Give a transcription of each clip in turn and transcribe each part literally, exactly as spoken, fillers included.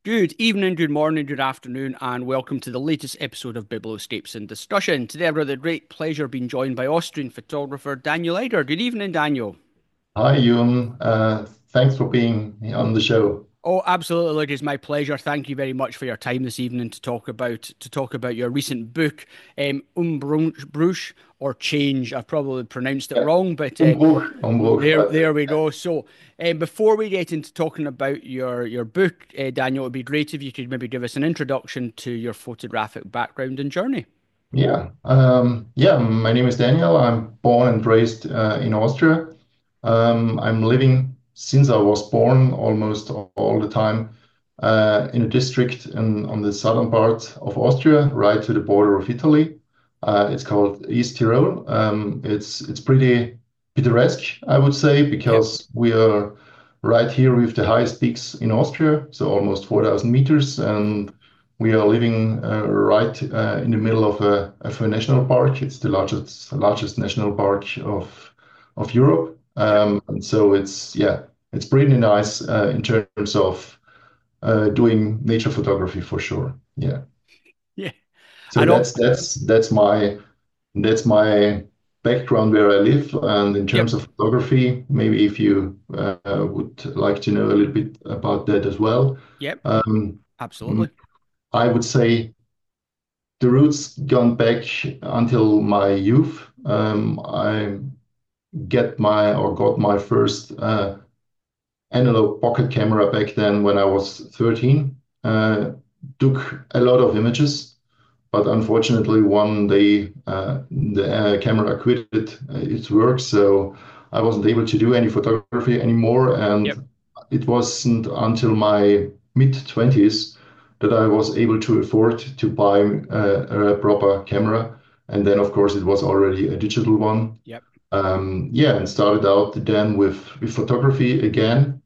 Good evening, good morning, good afternoon, and welcome to the latest episode of Biblioscapes in Discussion. Today I've got the great pleasure of being joined by Austrian photographer Daniel Eider. Good evening, Daniel. Hi, Ewan. Uh, thanks for being on the show. Oh, absolutely. Look, it's my pleasure. Thank you very much for your time this evening to talk about to talk about your recent book, um, Umbruch or Change. I've probably pronounced it Yeah. wrong, but uh, Umbruch, Umbruch, there, but there we go. So, um, before we get into talking about your your book, uh, Daniel, it'd be great if you could maybe give us an introduction to your photographic background and journey. yeah. Um, yeah, my name is Daniel. I'm born and raised uh, in Austria. Um, I'm living since I was born almost all the time uh, in a district in, on the southern part of Austria, right to the border of Italy. Uh, it's called East Tyrol. Um, it's it's pretty picturesque, I would say, Yep. because we are right here with the highest peaks in Austria, so almost four thousand meters, and we are living uh, right uh, in the middle of a, of a national park. It's the largest largest national park of of Europe. Yep. Um, and so it's yeah, it's pretty nice uh, in terms of uh, doing nature photography for sure. Yeah. Yeah. So I don't. that's that's that's my that's my background where I live. And in Yep. terms of photography, maybe if you uh, would like to know a little bit about that as well. Yep. Um, Absolutely. I would say the roots gone back until my youth. Um, I get my or got my first uh, analog pocket camera back then when I was thirteen. Uh, took a lot of images, but unfortunately one day uh, the uh, camera quit it, uh, its work, so I wasn't able to do any photography anymore. Yep. And it wasn't until my mid twenties that I was able to afford to buy uh, a proper camera. And then, of course, it was already a digital one. Yep. Um, yeah, and started out then with, with photography again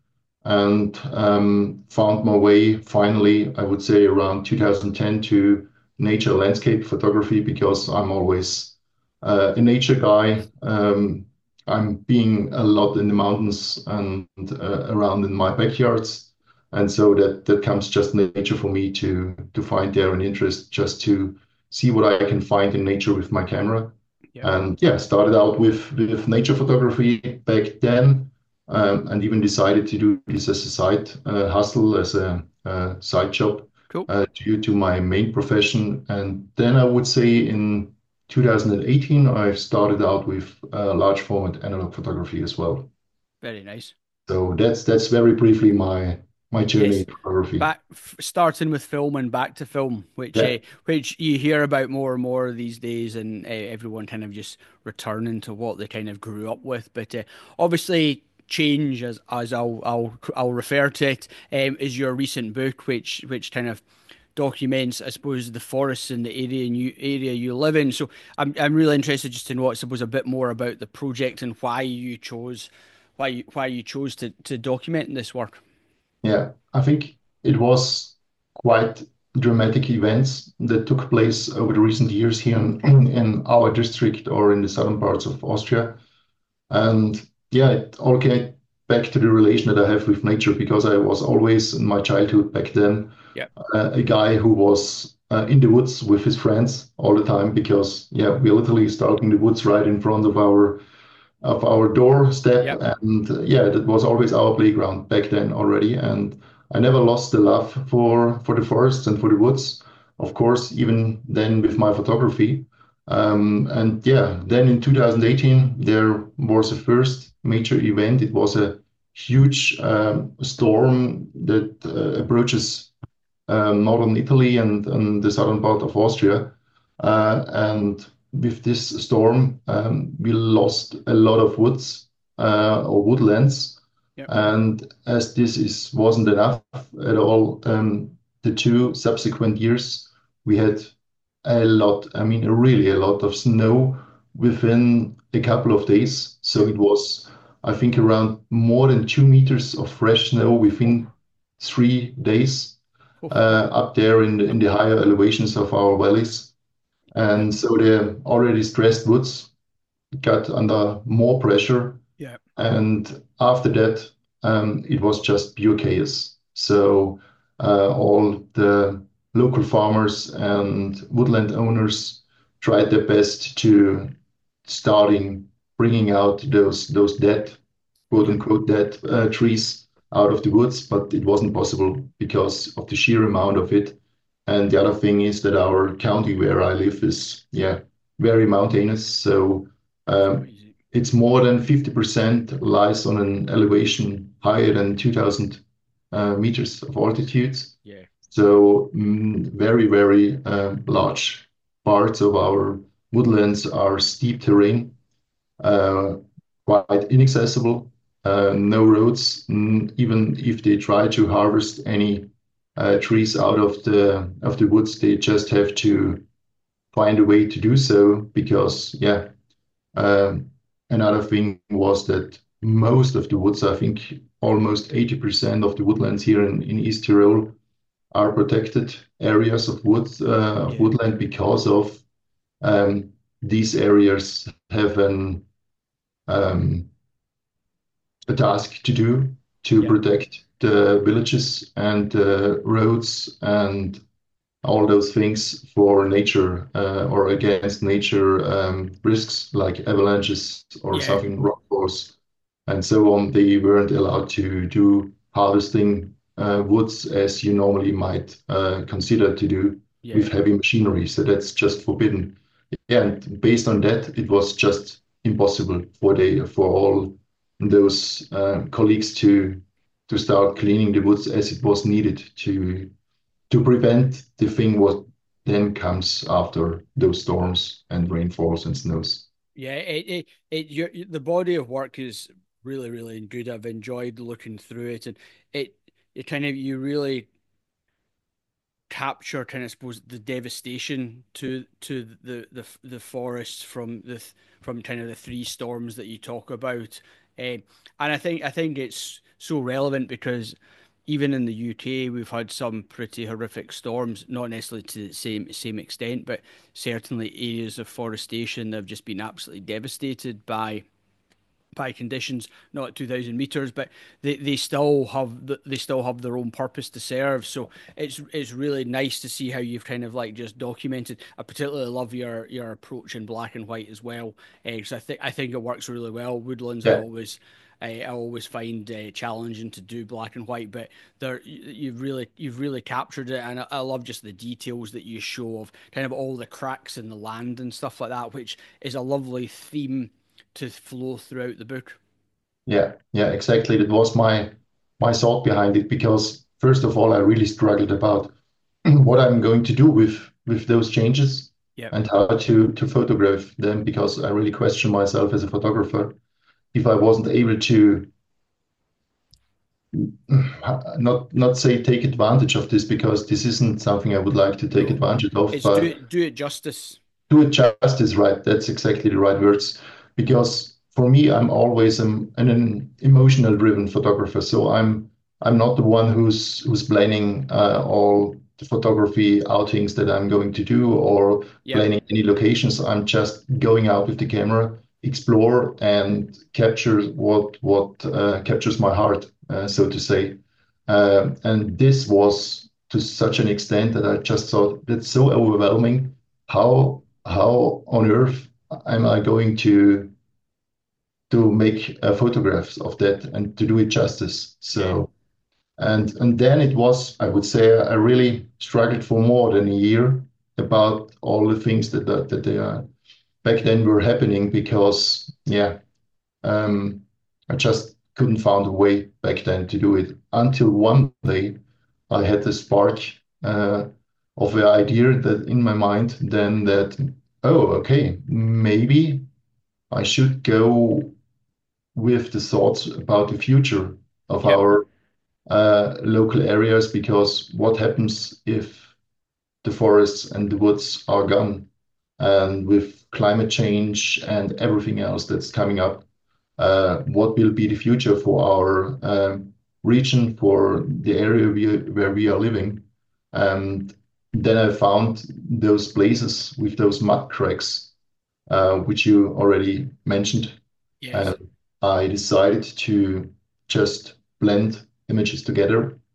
and um, found my way finally, I would say around two thousand ten to nature landscape photography because I'm always uh, a nature guy. Um, I'm being a lot in the mountains and uh, around in my backyards. And so that that comes just nature for me to to find there an interest just to see what I can find in nature with my camera. Yep. And yeah, started out with with nature photography back then, um, and even decided to do this as a side uh, hustle, as a, a side job Cool. uh, due to my main profession. And then I would say in two thousand eighteen, I started out with uh, large format analog photography as well. Very nice. So that's that's very briefly my my journey Yes. in photography. Back f- starting with film and back to film, which Yeah, uh, which you hear about more and more these days, and uh, everyone kind of just returning to what they kind of grew up with. But uh, obviously, change as as I'll I'll I'll refer to it um, is your recent book, which which kind of documents, I suppose, the forests in the area and you area you live in. So I'm I'm really interested just to know, I suppose, a bit more about the project and why you chose why you, why you chose to to document this work. yeah. I think it was quite dramatic events that took place over the recent years here in, in our district or in the southern parts of Austria. And yeah, it all came back to the relation that I have with nature because I was always in my childhood back then Yeah. uh, a guy who was uh, in the woods with his friends all the time because yeah, we literally started in the woods right in front of our of our doorstep. Yep. And uh, yeah, that was always our playground back then already. And I never lost the love for for the forests and for the woods. Of course, even then with my photography. Um, and yeah, then in two thousand eighteen, there was a first major event. It was a huge um, storm that uh, approaches um, northern Italy and, and the southern part of Austria. Uh, and with this storm, um, we lost a lot of woods uh, or woodlands. Yep. And as this is wasn't enough at all, um, the two subsequent years we had a lot, I mean, really a lot of snow within a couple of days. So Yep. it was, I think, around more than two meters of fresh snow Oh, within three days oh, uh, up there in the, in the higher elevations of our valleys. yep. And so the already stressed woods got under more pressure. Yep. And after that, um, it was just pure chaos. So Uh, all the local farmers and woodland owners tried their best to starting bringing out those those dead, quote Yeah. unquote, dead uh, trees out of the woods, but it wasn't possible because of the sheer amount of it. And the other thing is that our county where I live is, yeah, very mountainous. So It's not um, easy. it's more than fifty percent lies on an elevation higher than two thousand uh, meters of altitude. Yeah. So mm, very, very uh, large parts of our woodlands are steep terrain, uh, quite inaccessible, uh, no roads. Mm, even if they try to harvest any uh, trees out of the of the woods, they just have to find a way to do so because, yeah. Um, Another thing was that most of the woods, I think almost eighty percent of the woodlands here in, in East Tyrol are protected areas of wood uh, of Yeah. woodland because of um, these areas have an um, a task to do to Yeah. protect the villages and uh, roads and all those things for nature uh, or against nature um, risks like avalanches or Yeah. something, rock falls, and so on. They weren't allowed to do harvesting uh, woods as you normally might uh, consider to do with Yeah. heavy machinery. So that's just forbidden. Yeah, and based on that, it was just impossible for the for all those uh, colleagues to to start cleaning the woods as it was needed to to prevent the thing what then comes after those storms and rainfalls and snows. Yeah. It, it, it, your, the body of work is really, really good. I've enjoyed looking through it, and it, it kind of, you really capture kind of, I suppose, the devastation to to the the the forests from the from kind of the three storms that you talk about. Um, and I think I think it's so relevant because even in the U K we've had some pretty horrific storms, not necessarily to the same same extent, but certainly areas of forestation that have just been absolutely devastated by by conditions, not at two thousand meters, but they, they still have the, they still have their own purpose to serve. So it's it's really nice to see how you've kind of like just documented. I particularly love your your approach in black and white as well, because I think I think it works really well. Woodlands, I Yeah, always I, I always find uh, challenging to do black and white, but there you've really you've really captured it, and I, I love just the details that you show of kind of all the cracks in the land and stuff like that, which is a lovely theme to flow throughout the book. yeah, yeah, exactly. That was my my thought behind it because first of all, I really struggled about what I'm going to do with with those changes Yeah, and how to to photograph them because I really question myself as a photographer if I wasn't able to not not say take advantage of this because this isn't something I would like to take no, advantage of, it's do but it do it justice. do it justice, right? That's exactly the right words. Because for me, I'm always um, an, an emotional driven photographer. So I'm I'm not the one who's who's planning uh, all the photography outings that I'm going to do or Yeah, planning any locations. I'm just going out with the camera, explore and capture what what uh, captures my heart, uh, so to say. Uh, and this was to such an extent that I just thought that's so overwhelming. How how on earth am I going to to make uh, photographs of that and to do it justice? yeah, So and and then it was, I would say, I really struggled for more than a year about all the things that that, that they are back then were happening because yeah, um, I just couldn't find a way back then to do it until one day I had the spark uh, of the idea that in my mind then that, oh, okay, maybe I should go with the thoughts about the future of yeah, our uh, local areas because what happens if the forests and the woods are gone and with climate change and everything else that's coming up, uh, what will be the future for our um, region, for the area we, where we are living. And then I found those places with those mud cracks, uh, which you already mentioned. yes, And I decided to just blend images together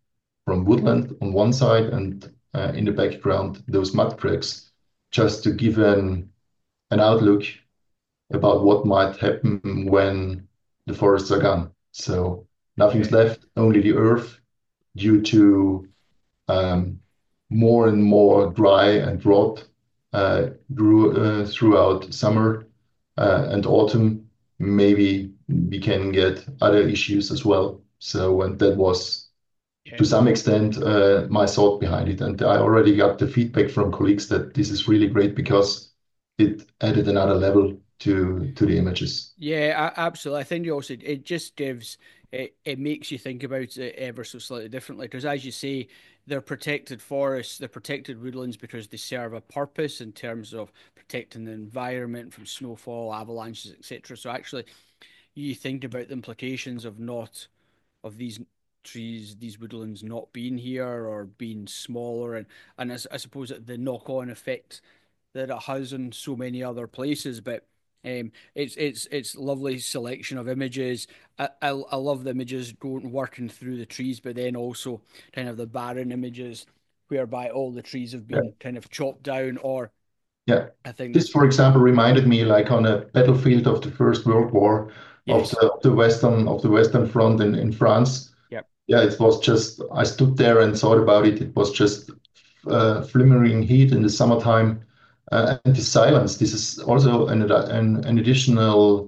from woodland on one side and uh, in the background those mud cracks, just to give an an outlook about what might happen when the forests are gone. So nothing's Yeah. left, only the earth due to um, more and more dry and drought uh, grew uh, throughout summer uh, and autumn. Maybe we can get other issues as well. So, and that was Yeah. to some extent uh, my thought behind it. And I already got the feedback from colleagues that this is really great because it added another level to to the images. Yeah, a- absolutely. I think you also it just gives it, it makes you think about it ever so slightly differently. Because as you say, they're protected forests, they're protected woodlands because they serve a purpose in terms of protecting the environment from snowfall, avalanches, et cetera. So actually, you think about the implications of not of these trees, these woodlands not being here or being smaller, and and I, s- I suppose that the knock-on effect that it has in so many other places. But um, it's it's it's lovely selection of images. I, I I love the images going working through the trees, but then also kind of the barren images whereby all the trees have Yeah. been kind of chopped down. Or Yeah. I think This, this, for example, reminded me like on a battlefield of the First World War of yes, the of the Western of the Western Front in, in France. yep, Yeah, it was just I stood there and thought about it. It was just uh, flimmering heat in the summertime uh, and the silence. This is also an an, an additional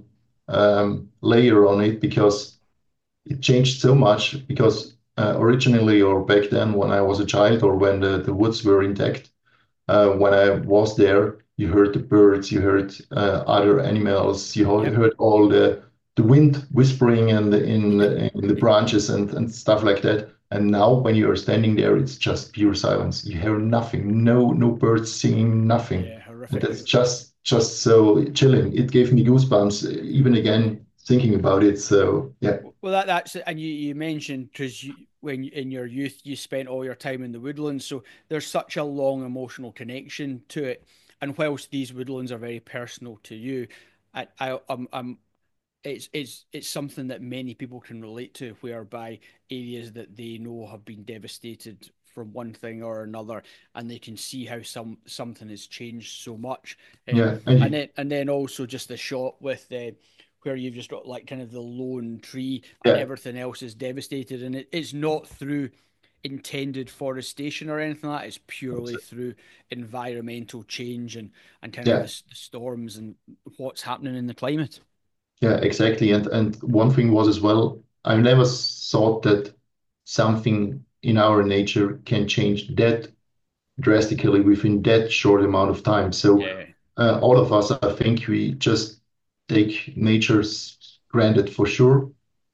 um, layer on it because it changed so much because uh, originally or back then when I was a child or when the, the woods were intact, uh, when I was there, you heard the birds, you heard uh, other animals, you yep, heard all the the wind whispering in the in in the branches and and stuff like that. And now when you are standing there, it's just pure silence. You hear nothing, no no birds singing, nothing, yeah, and horrific. that's just just so chilling. It gave me goosebumps even Yeah. again thinking about it. So yeah, Well, that that's and you you mentioned because you when you- in your youth you spent all your time in the woodlands, so there's such a long emotional connection to it. And whilst these woodlands are very personal to you, I, I I'm, I'm it's it's it's something that many people can relate to, whereby areas that they know have been devastated from one thing or another, and they can see how some something has changed so much. Um, yeah, and and you, then and then also just the shot with the where you've just got like kind of the lone tree and yeah, everything else is devastated, and it, it's not through intended forestation or anything like that. It's purely through environmental change and and kind of the, yeah. s- the storms and what's happening in the climate. Yeah, exactly. And and one thing was as well, I never thought that something in our nature can change that drastically within that short amount of time. So Yeah. uh, all of us, I think, we just take nature's granted for sure.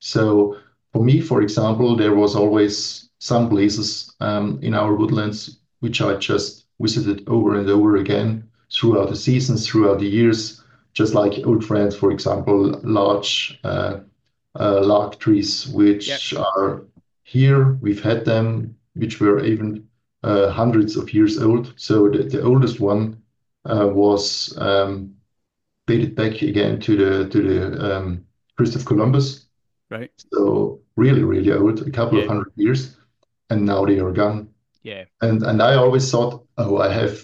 So for me, for example, there was always some places um, in our woodlands which I just visited over and over again throughout the seasons, throughout the years, just like old friends, for example, large uh, uh, larch trees, Yep. which are here. We've had them, which were even uh, hundreds of years old. So the, the oldest one uh, was um, dated back again to the to the um, Christopher Columbus. Right. So really, really old, a couple of Yeah. hundred years, and now they are gone. Yeah. And and I always thought, oh, I have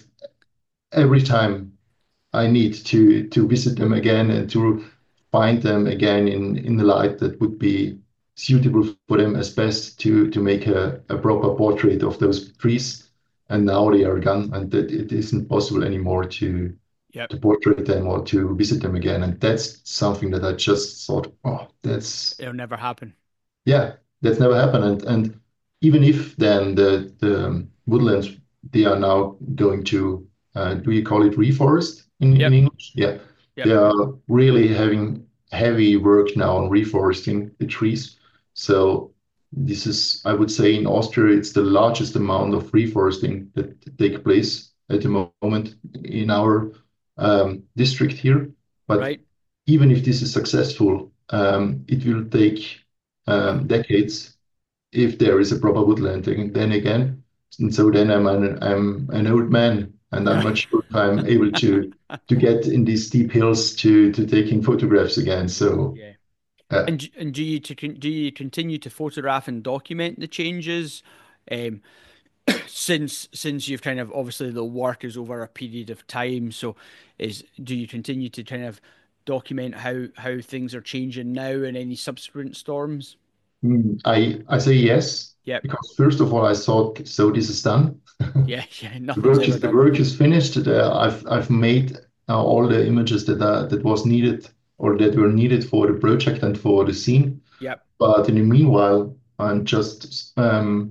every time I need to to visit them again and to find them again in in the light that would be suitable for them as best to to make a, a proper portrait of those trees. And now they are gone, and that it isn't possible anymore to Yep. to portrait them or to visit them again. And that's something that I just thought, oh, that's It'll never happen. yeah, that's never happened. And and even if then the the um, woodlands they are now going to uh, do you call it reforest in in Yep. English? Yeah, they Yep. are really having heavy work now on reforesting the trees. So this is, I would say, in Austria, it's the largest amount of reforesting that take place at the moment in our um, district here. But Right. even if this is successful, um, it will take um, decades if there is a proper woodlanding. Then again, and so then I'm an I'm an old man, and I'm not sure if I'm able to to get in these steep hills to to taking photographs again. So Yeah. uh, And d- and do you to con- do you continue to photograph and document the changes, Um, since since you've kind of obviously the work is over a period of time, so is do you continue to kind of document how how things are changing now and any subsequent storms? Mm, I I say yes Yep. because first of all I thought so this is done. Yeah, yeah, The nothing's work ever is the done. work is finished. Uh, I've I've made uh, all the images that uh, that was needed or that were needed for the project and for the scene. Yep. But in the meanwhile, I'm just um,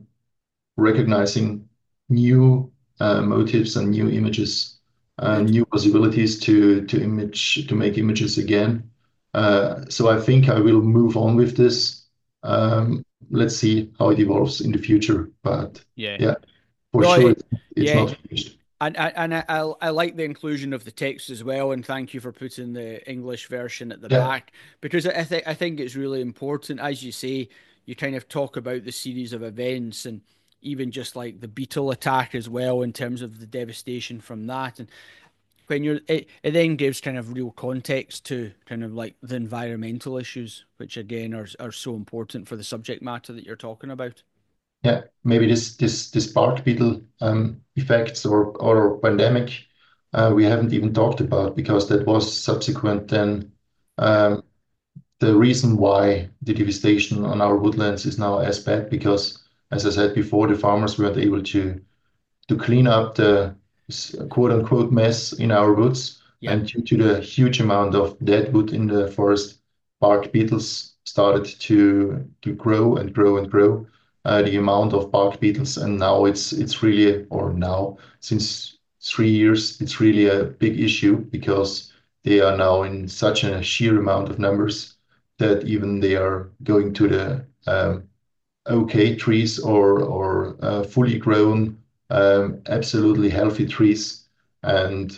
recognizing new uh, motifs and new images, uh, Good. new possibilities to to image to make images again. Uh, so I think I will move on with this. Um, let's see how it evolves in the future. But Yeah. yeah, for No, sure, it, it's, it's yeah, not finished. and and and I, I I like the inclusion of the text as well, and thank you for putting the English version at the Yeah. back because I think I think it's really important, as you say, you kind of talk about the series of events and even just like the beetle attack as well in terms of the devastation from that, and when you're it, it then gives kind of real context to kind of like the environmental issues, which again are are so important for the subject matter that you're talking about. Yeah, maybe this this this bark beetle um, effects or or pandemic uh, we haven't even talked about because that was subsequent then Yeah, um, the reason why the devastation on our woodlands is now as bad because as I said before, the farmers weren't able to to clean up the quote unquote mess in our woods. yeah, And due to the huge amount of dead wood in the forest, bark beetles started to to grow and grow and grow. Uh, the amount of bark beetles, and now it's it's really, or now since three years, it's really a big issue because they are now in such a sheer amount of numbers that even they are going to the um, okay trees or or uh, fully grown, um, absolutely healthy trees. And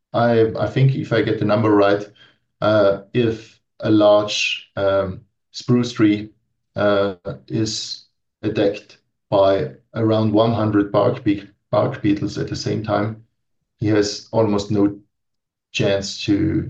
I I think if I get the number right, uh, if a large um, spruce tree uh, is attacked by around one hundred bark be bark beetles at the same time, he has almost no chance to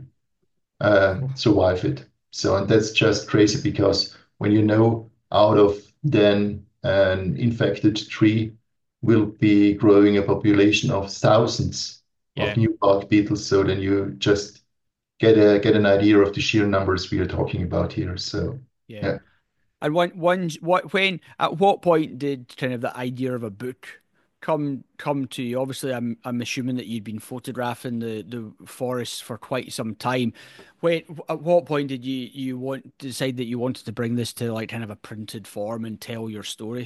uh, survive it. So, and that's just crazy because when you know out of then an infected tree will be growing a population of thousands of yeah. new bark beetles, so then you just get a get an idea of the sheer numbers we are talking about here. So, Yeah. yeah. And when, when, what, when, at what point did kind of the idea of a book come come to you? Obviously, I'm I'm assuming that you'd been photographing the the forests for quite some time. When, at what point did you you want decide that you wanted to bring this to like kind of a printed form and tell your story?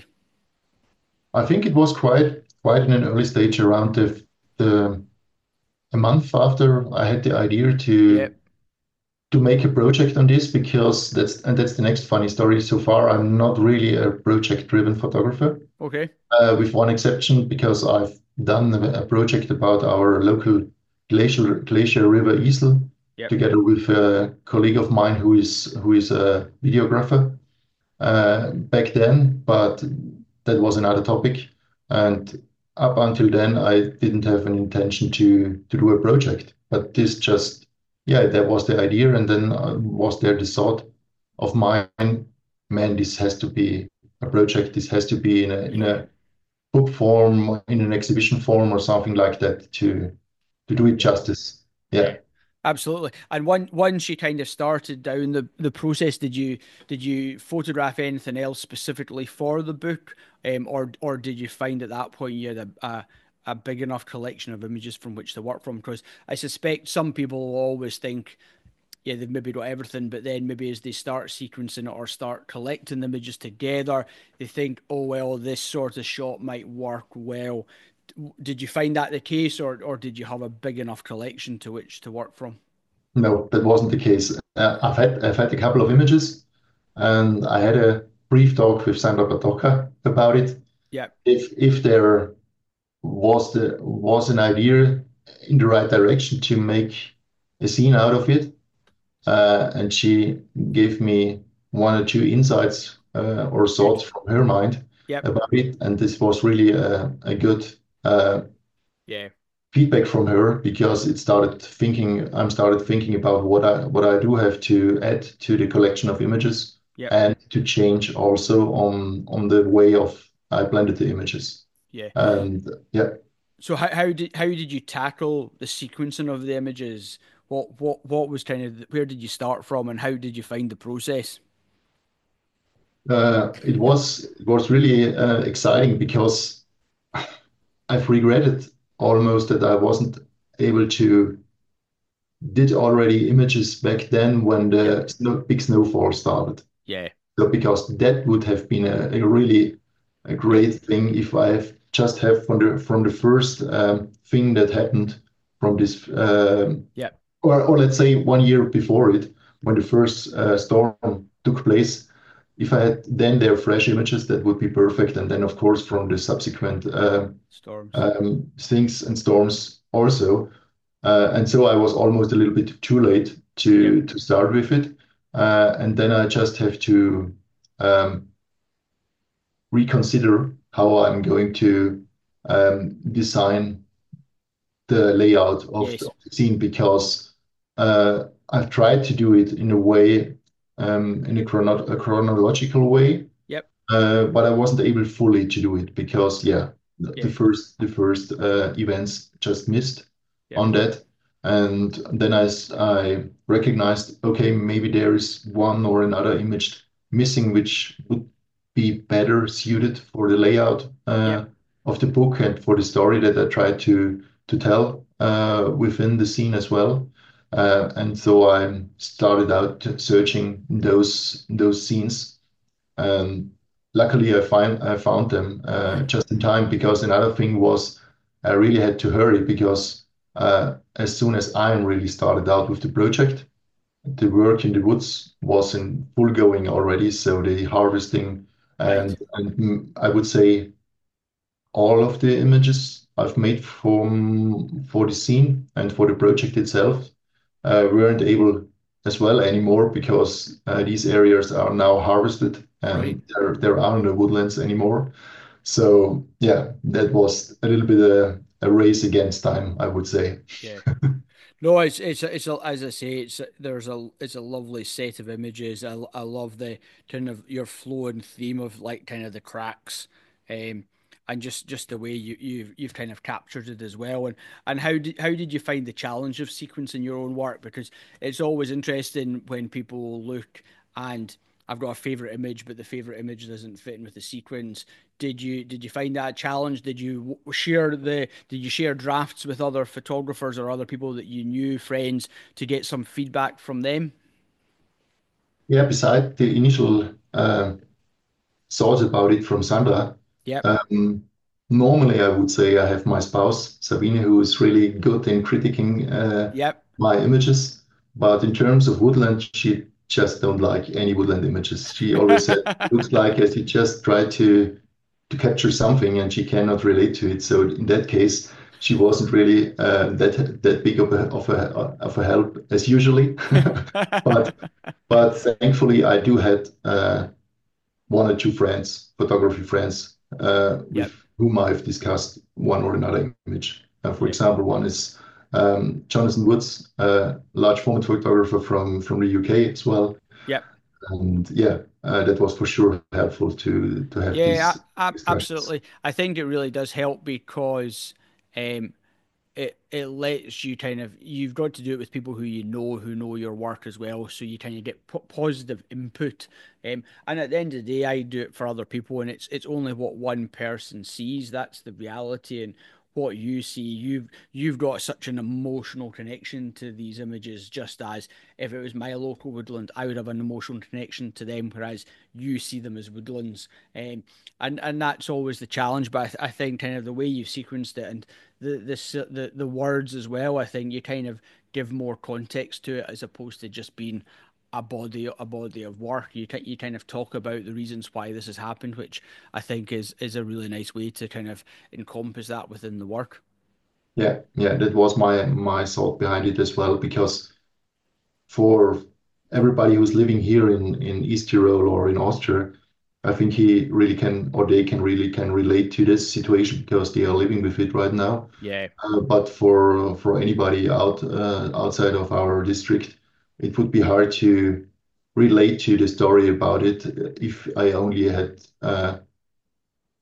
I think it was quite quite in an early stage around the the a month after I had the idea Yeah. to to make a project on this because that's and that's the next funny story. So far, I'm not really a project-driven photographer, Okay. uh, with one exception because I've done a, a project about our local glacier glacier river Isel Yep. together with a colleague of mine who is who is a videographer uh, back then, but that was another topic. And up until then, I didn't have an intention to to do a project. But this just, yeah, that was the idea, and then uh, was there the thought of mine, man, this has to be a project. This has to be in a in Yeah. a book form, in an exhibition form, or something like that to to do it Yeah. justice. Yeah. Yeah. Absolutely. And one once you kind of started down the the process, did you did you photograph anything else specifically for the book, um, or or did you find at that point you had a, a a big enough collection of images from which to work from? Because I suspect some people will always think, yeah, they've maybe got everything, but then maybe as they start sequencing it or start collecting the images together, they think, oh well, this sort of shot might work well. Did you find that the case, or or did you have a big enough collection to which to work from? No, that wasn't the case. Uh, I've had I've had a couple of images, and I had a brief talk with Sandra Patoka about it. Yeah, If if there was the was an idea in the right direction to make a scene out of it, uh, and she gave me one or two insights uh, or good. thoughts from her mind Yep. about it, and this was really a, a good uh, Yeah. feedback from her because it started thinking I'm started thinking about what I what I do have to add to the collection of images Yep. and to change also on on the way of I blended the images. Yeah. And yeah, So how how did how did you tackle the sequencing of the images? What what what was kind of where did you start from, and how did you find the process? uh, it was it was really uh, exciting because I've regretted almost that I wasn't able to did already images back then when Yep. the snow, big snowfall started. Yeah. So because that would have been a, a really a Yep. great thing if I have just have from the from the first um, thing that happened from this um, Yep. or or let's say one year before it when the first uh, storm took place. If I had then their fresh images, that would be perfect. And then of course from the subsequent uh, Storms. um, things and storms also. Uh, and so I was almost a little bit too late Yep. to to start with it. Uh, and then I just have to um, reconsider how I'm going to um, design the layout of the, Yes. of the scene because uh, I've tried to do it in a way, um, in a, chrono a chronological way, Yep. uh, but I wasn't able fully to do it because, yeah, the, the Yeah. first the first uh, events just missed Yep. on that. And then I, s- I recognized, okay, maybe there is one or another image missing, which would be better suited for the layout uh, Yep. of the book and for the story that I tried to to tell uh, within the scene as well. Uh, and so I started out searching those those scenes. Um, Luckily, I find I found them uh, just in time because another thing was I really had to hurry because uh, as soon as I really started out with the project, the work in the woods was in full going already. So the harvesting Right. and and mm, I would say all of the images I've made from for the scene and for the project itself uh, weren't able as well anymore because uh, these areas are now harvested Right. and there there are no woodlands anymore. So yeah, that was a little bit a, a race against time, I would say. Yeah. No, it's it's a, it's a, as I say, it's a, there's a it's a lovely set of images. I I love the kind of your flow and theme of like kind of the cracks, um, and just just the way you you've you've kind of captured it as well. And and how did how did you find the challenge of sequencing your own work? Because it's always interesting when people look and I've got a favorite image, but the favorite image doesn't fit in with the sequence. Did you did you find that a challenge? Did you share the did you share drafts with other photographers or other people that you knew, friends, to get some feedback from them? Yeah, beside the initial uh, thoughts about it from Sandra, Yep, um, normally I would say I have my spouse, Sabine, who is really good in critiquing uh, yep. my images. But in terms of woodland, she just don't like any woodland images. She always said it looks like as you just try to to capture something and she cannot relate to it. So in that case, she wasn't really uh, that that big of a of a of a help as usually. But but thankfully, I do had uh, one or two friends, photography friends, uh, with Yep, whom I've discussed one or another image. Uh, for yeah, example, one is um, Jonathan Woods, a large format photographer from from the U K as well. yep. And yeah, uh, that was for sure helpful to to have Yeah, these a- a- discussions. absolutely. I think it really does help because um, it it lets you kind of you've got to do it with people who you know who know your work as well, so you kind of get p positive input. Um, and at the end of the day, I do it for other people, and it's it's only what one person sees. That's the reality, and what you see, you've you've got such an emotional connection to these images. Just as if it was my local woodland, I would have an emotional connection to them, whereas you see them as woodlands. Um, and and that's always the challenge. But I, th I think kind of the way you've sequenced it and the this the the words as well. I think you kind of give more context to it as opposed to just being a body a body of work. You you kind of talk about the reasons why this has happened, which I think is is a really nice way to kind of encompass that within the work. Yeah, yeah, that was my my thought behind it as well, because for everybody who's living here in in East Tyrol or in Austria, I think he really can or they can really can relate to this situation because they are living with it right now. Yeah, Uh, but for for anybody out uh, outside of our district, it would be hard to relate to the story about it if I only had uh,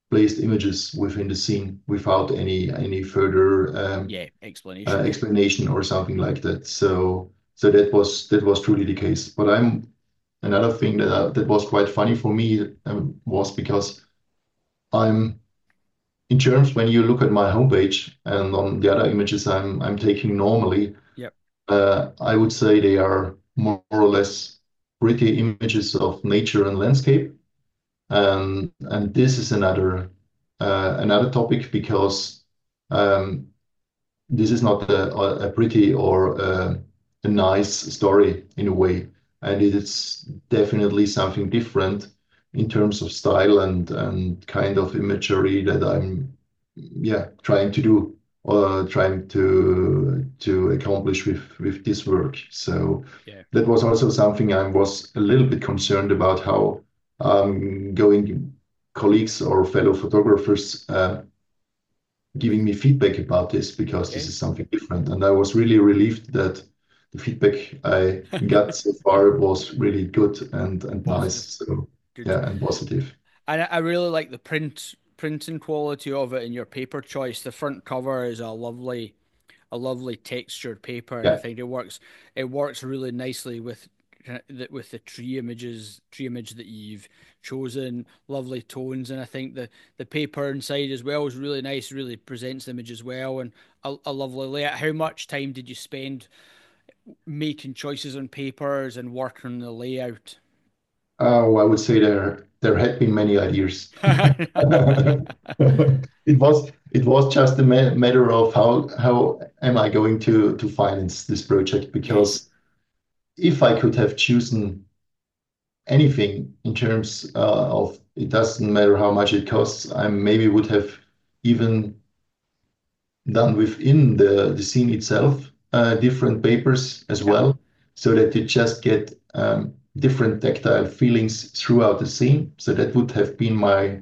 placed images within the scene without any any further um, Yeah, uh, explanation. Yeah. explanation or something like that. So so that was that was truly the case. But I'm another thing that uh, that was quite funny for me um, was because I'm in terms when you look at my homepage and on the other images I'm I'm taking normally, Yep. uh, I would say they are more or less pretty images of nature and landscape. And and this is another uh, another topic because um, this is not a, a pretty or a, a nice story in a way, and it is definitely something different in terms of style and and kind of imagery that I'm yeah trying to do or trying to to accomplish with with this work. So Yeah. that was also something I was a little bit concerned about how um, going colleagues or fellow photographers uh, giving me feedback about this because this Yeah. is something different. And I was really relieved that the feedback I got so far was really good and, and nice. Positive. So Good. yeah, and positive. And I I really like the print printing quality of it and your paper choice. The front cover is a lovely a lovely textured paper, and I Yeah, think it works it works really nicely with the, with the tree images tree image that you've chosen. Lovely tones, and I think the the paper inside as well is really nice. Really presents the image as well, and a, a lovely layout. How much time did you spend making choices on papers and working on the layout? oh, I would say there there had been many ideas. It was it was just a ma matter of how how am I going to to finance this project Yes. because if I could have chosen anything in terms uh, of it doesn't matter how much it costs, I maybe would have even done within the, the scene itself uh, different papers as Yep. well, so that you just get um, different tactile feelings throughout the scene. So that would have been my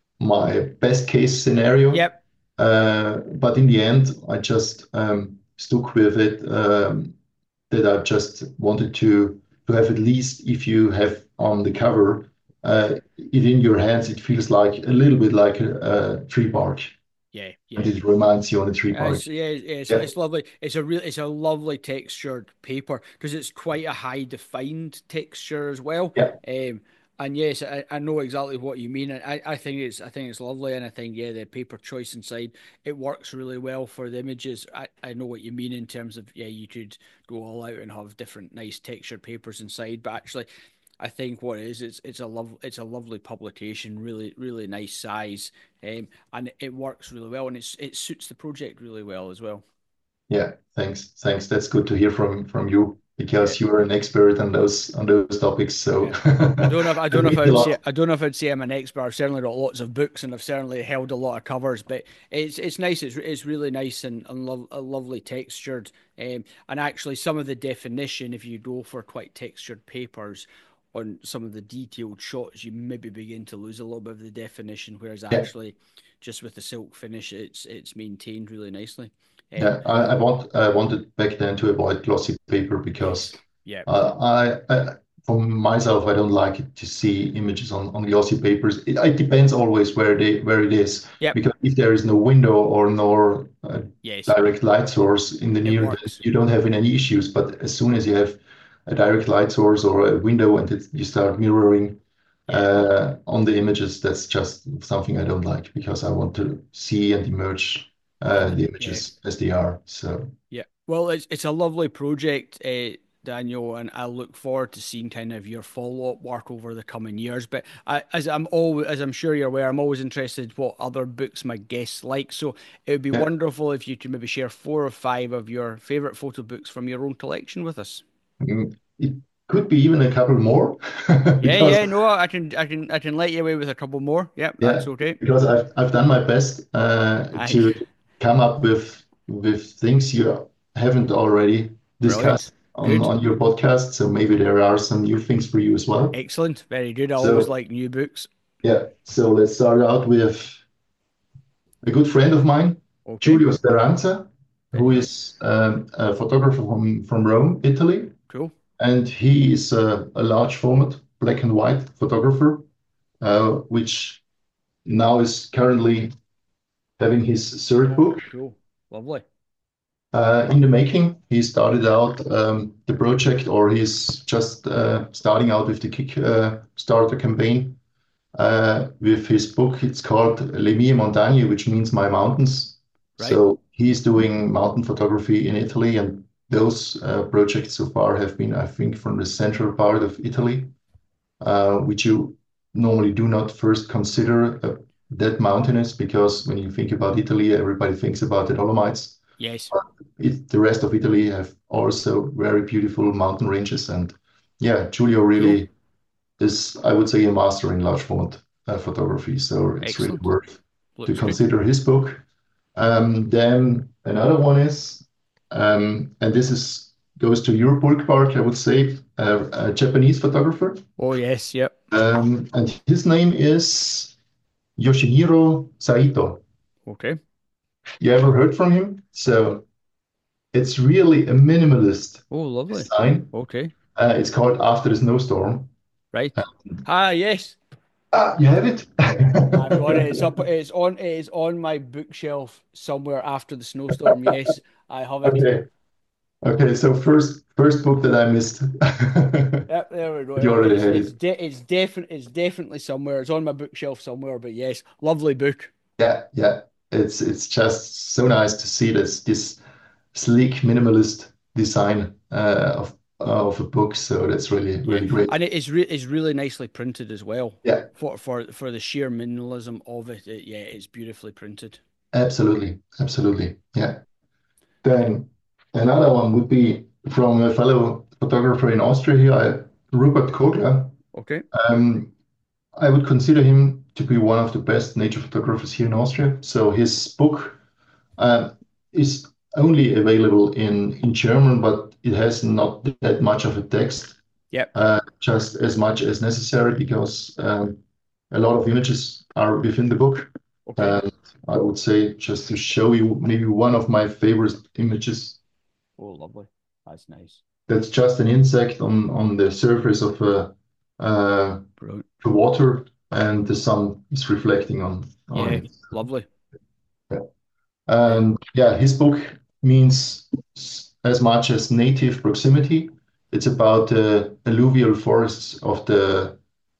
my best case scenario. Yep. Uh, but in the end, I just um, stuck with it. Um, that I just wanted to to have at least if you have on the cover uh, it in your hands, it feels like a little bit like a, a tree bark, Yeah. and Yeah. it reminds you on a tree Uh, bark. It's, yeah, it's, Yeah, it's lovely. It's a real, it's a lovely textured paper because it's quite a high defined texture as well. yeah, Um, and yes, I, I know exactly what you mean. I, I think it's, I think it's lovely, and I think yeah, the paper choice inside it works really well for the images. I, I know what you mean in terms of yeah, you could go all out and have different nice textured papers inside, but actually, I think what it is, it's it's a love, it's a lovely publication, really, really nice size, um, and it works really well, and it's it suits the project really well as well. yeah. Thanks, thanks. That's good to hear from from you Yeah, because you are an expert on those on those topics. So yeah. I don't know if I don't that know if means a I'd say lot. I don't know if I'd say I'm an expert. I've certainly got lots of books, and I've certainly held a lot of covers. But it's it's nice. It's it's really nice and, and lo uh, lovely textured. Um, and actually, some of the definition, if you go for quite textured papers, on some of the detailed shots, you maybe begin to lose a little bit of the definition. Whereas Yeah, actually, just with the silk finish, it's it's maintained really nicely. Um, yeah. I, I want I wanted back then to avoid glossy paper because yes, yeah, Uh, I, I, for myself, I don't like it to see images on, on glossy papers. It, it depends always where they where it is, yep, because if there is no window or no uh, yes, direct light source in the it near, then works. you don't have any issues. But as soon as you have a direct light source or a window and it, you start mirroring Yeah, uh, on the images, that's just something I don't like because I want to see and emerge uh, lovely. the Yeah. images as they are. So Yeah. Well, it's it's a lovely project, uh, Daniel, and I look forward to seeing kind of your follow-up work over the coming years. But I, as I'm always, as I'm sure you're aware, I'm always interested what other books my guests like. So it would be yeah. wonderful if you could maybe share four or five of your favorite photo books from your own collection with us. Mm, It could be even a couple more Yeah, because yeah, no, I can, I can, I can let you away with a couple more. Yep, yeah, that's okay. because I've I've done my best uh, Aye, to come up with with things you haven't already brilliant, discussed on good, on your podcast. So maybe there are some new things for you as well. excellent, very good. I always So like new books. yeah, so let's start out with a good friend of mine, Okay, Giulio Speranza, who very good, is um, a photographer from from Rome, Italy, cool. and he is a, a large format black and white photographer, uh, which now is currently having his third Oh, book cool. Lovely. uh, in the making. He started out um, the project, or he's just uh, starting out with the Kickstarter campaign uh, with his book. It's called Les Mie Montagne, which means My Mountains. Right. So he's doing mountain photography in Italy, and those uh, projects so far have been, I think, from the central part of Italy, uh, which you normally do not first consider uh, that mountainous, because when you think about Italy, everybody thinks about the Dolomites. Yes. It, the rest of Italy have also very beautiful mountain ranges, and yeah, Giulio Cool. really is, I would say, a master in large format uh, photography. So it's really Excellent. worth to Looks good. consider his book. Um, then another one is, um, and this is goes to your ballpark, I would say, uh, a Japanese photographer, Oh, yes. Yep. um, and his name is Yoshihiro Saito. Okay. You ever heard from him? So it's really a minimalist Oh, lovely. design. Okay. Uh, it's called After the Snowstorm. Right. Ah, yes. Ah, you have it? I've got it. It's up. It's on. It is on my bookshelf somewhere after the snowstorm. Yes, I have it. Okay. Okay. So first, first book that I missed. Yep, there we go. You It- already It's had it's it. de it's definite. It's definitely somewhere. It's on my bookshelf somewhere. But yes, lovely book. Yeah, yeah. It's it's just so nice to see this this sleek minimalist design uh, of of a book. So that's really Yeah, really great. and it is re it's really nicely printed as well. Yeah, For for for the sheer minimalism of it, it yeah, it's beautifully printed. absolutely, absolutely. Yeah. Yeah. Then another one would be from a fellow photographer in Austria here, I- Rupert Kogler. Okay. Um, I would consider him to be one of the best nature photographers here in Austria. So his book uh, is only available in, in German, but it has not that much of a text, Yep. uh, just as much as necessary, because um, a lot of images are within the book. Okay. And I would say, just to show you maybe one of my favorite images, Oh, lovely. That's nice. that's just an insect on, on the surface of a, uh, Brilliant. the water, and the sun is reflecting on, on Yeah. it. Lovely. Yeah. Yeah. And yeah, his book means s- as much as native proximity. It's about the alluvial forests of the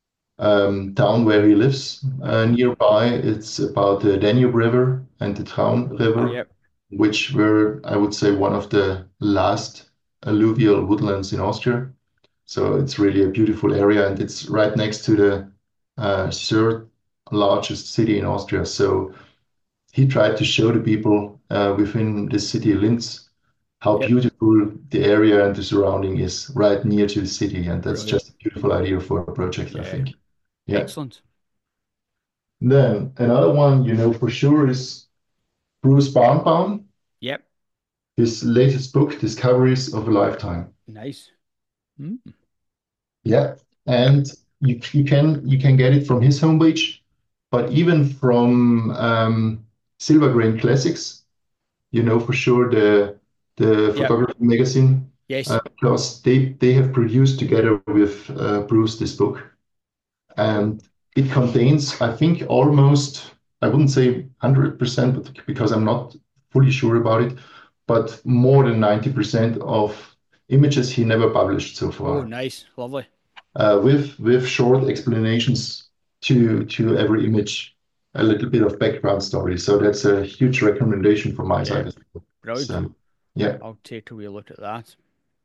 um, town where he lives. Uh, Okay. nearby, it's about the Danube River and the Traun Ah, River, yep. which were, I would say, one of the last alluvial woodlands in Austria. So it's really a beautiful area, and it's right next to the uh, third largest city in Austria. So he tried to show the people uh, within the city Linz how Yep. beautiful the area and the surrounding is right near to the city. And that's Brilliant. just a beautiful idea for a project, I Yeah. think. Yeah. Excellent. Then another one, you know, for sure is Bruce Barnbaum, Yep. his latest book, Discoveries of a Lifetime. Nice. Mm. Yeah. And you, you can you can get it from his homepage, but even from um, Silver Grain Classics, you know for sure the the Yep. photography magazine, Yes. uh, because they they have produced together with uh, Bruce this book, and it contains, I think, almost, I wouldn't say one hundred percent, but because I'm not fully sure about it, but more than ninety percent of images he never published so Oh, far, nice. Lovely. uh, with with short explanations to to every image, a little bit of background story. So that's a huge recommendation from my Yeah. side as well. Brilliant. So yeah. I'll take a wee look at that.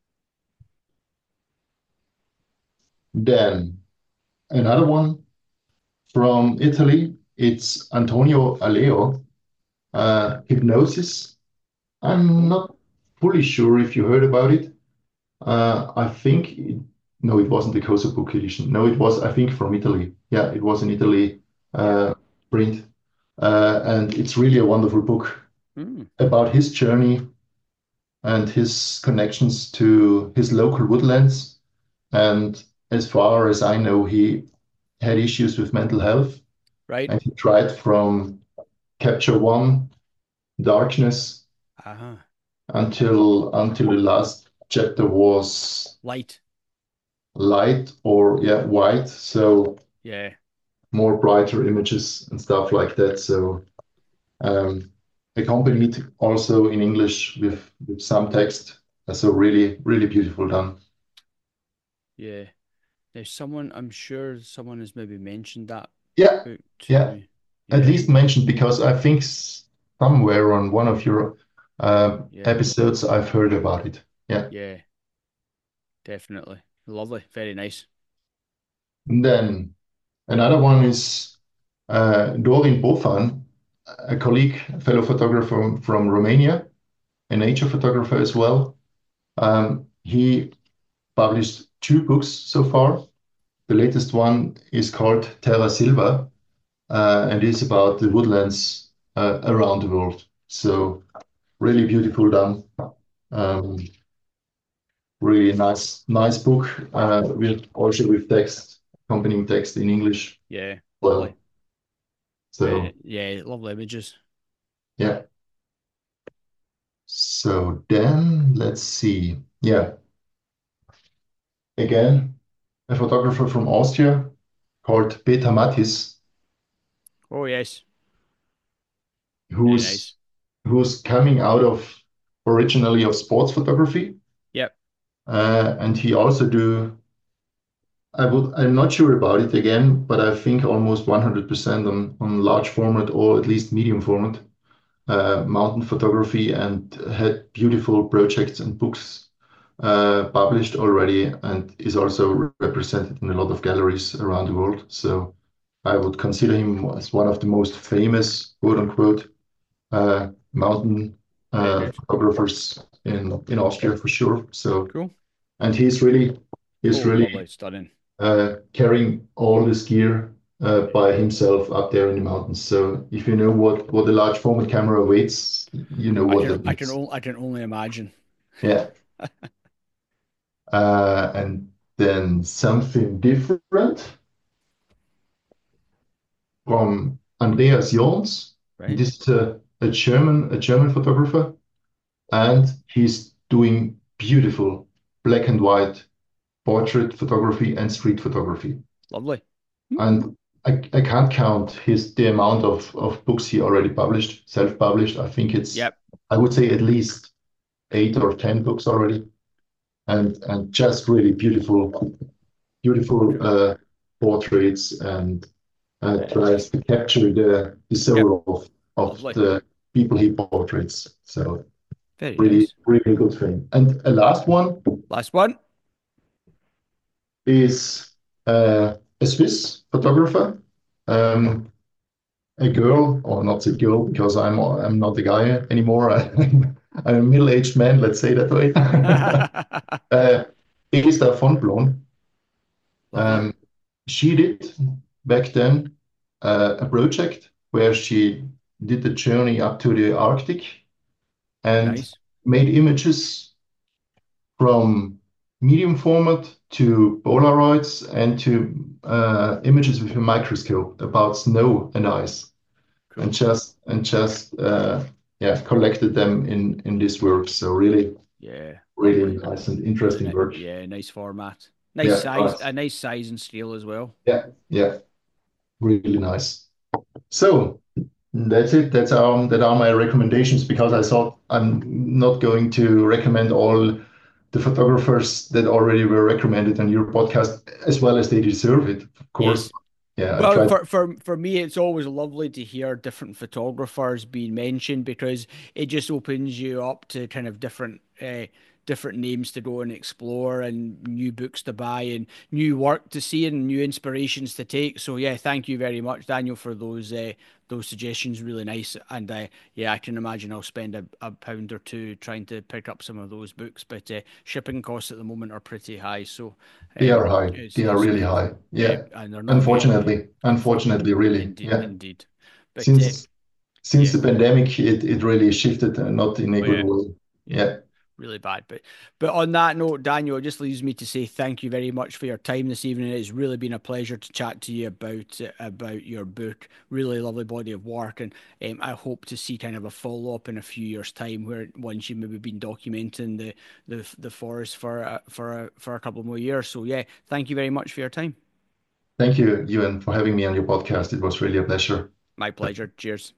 Then another one from Italy, it's Antonio Aleo, uh, Hypnosis. I'm Oh, not fully sure if you heard about it. Uh, I think, it, no, it wasn't the Koso book edition. No, it was, I think, from Italy. Yeah, it was in Italy yep. uh, print. Uh, and it's really a wonderful book Mm. about his journey and his connections to his local woodlands. And as far as I know, he had issues with mental health, Right. and he tried from Capture One, Darkness, Uh-huh. until until the last chapter was Light. Light, or yeah, White. So Yeah. more brighter images and stuff like that. So um, accompanied also in English with, with some text. Uh, So really, really beautiful done. Yeah. There's someone, I'm sure someone has maybe mentioned that Yeah, book to yeah. me. At Yeah, least mentioned because I think somewhere on one of your uh, yeah, episodes I've heard about it. Yeah. yeah, definitely. Lovely. Very nice. And then another one is uh, Dorin Bofan, a colleague, a fellow photographer from, from Romania, a nature photographer as well. Um, he published two books so far. The latest one is called Terra Silva, uh, and is about the woodlands uh, around the world. So really beautiful done. Um, really nice, nice book uh, with also with text, accompanying text in English. Yeah, lovely. Well, Very, so yeah, lovely images. yeah. So then let's see. Yeah, again, a photographer from Austria called Peter Mattis, Oh, yes. Very nice. who's who's coming out of originally of sports photography, Yep. uh, and he also do. I would. I'm not sure about it again, but I think almost one hundred percent on on large format or at least medium format uh, mountain photography, and had beautiful projects and books uh, published already, and is also represented in a lot of galleries around the world. So I would consider him as one of the most famous, quote unquote, uh, mountain Very uh, good. photographers in in Austria for sure. So, Cool. and he's really Oh, he's really lovely. Stunning. uh, carrying all this gear uh, Yeah. by himself up there in the mountains. So if you know what what a large format camera weighs, you know I what can, that I can, means. o- I can only imagine. Yeah. Uh, and then something different from Andreas Jons. Right? This is a, a German a German photographer, and he's doing beautiful black and white portrait photography and street photography. Lovely. Hmm. And I, I can't count his the amount of, of books he already published, self-published. I think it's Yep. I would say at least eight or ten books already, and and just really beautiful, beautiful Cool. uh, portraits, and uh, tries to capture the the Yep. soul of of Lovely. the people he portraits. So Very really, nice. really good thing. And a last one Last one. is uh, a Swiss photographer. Um, a girl, or not a girl, because I'm I'm not a guy anymore. I'm, I'm a middle-aged man, let's say that way. uh, Esther von Blon. Lovely. Um, she did back then uh, a project where she did the journey up to the Arctic and Nice. made images from medium format to Polaroids and to uh, images with a microscope about snow and ice. and Cool. just and just uh, yeah collected them in in this work. So really, Yeah. really Lovely. nice and Really interesting nice. work. Yeah. Nice format. Nice Yeah, size. nice. A nice size and scale as well. Yeah, yeah, really nice. So that's it. That's um that are my recommendations, because I thought I'm not going to recommend all the photographers that already were recommended on your podcast as well as they deserve it, of course. Yes. Yeah, I Well, tried. for, for for me, it's always lovely to hear different photographers being mentioned because it just opens you up to kind of different uh, different names to go and explore and new books to buy and new work to see and new inspirations to take. So yeah, thank you very much, Daniel, for those uh, those suggestions. Really nice, and uh, yeah, I can imagine I'll spend a, a pound or two trying to pick up some of those books, but uh, shipping costs at the moment are pretty high. So They are um, high. it's They are it's really it's high. yeah, Yeah, and they're not very unfortunately, unfortunate, unfortunately, really. indeed, Yeah, indeed. But uh, since since yeah, the pandemic, it, it really shifted, uh, not in a oh good yeah, way. yeah, Yeah, really bad. But but on that note, Daniel, it just leaves me to say thank you very much for your time this evening. It's really been a pleasure to chat to you about uh, about your book. Really lovely body of work, and um, I hope to see kind of a follow up in a few years' time, where once you've maybe been documenting the the the forest for uh, for a, for a couple more years. So yeah, thank you very much for your time. Thank you, Ewan, for having me on your podcast. It was really a pleasure. My pleasure. Cheers.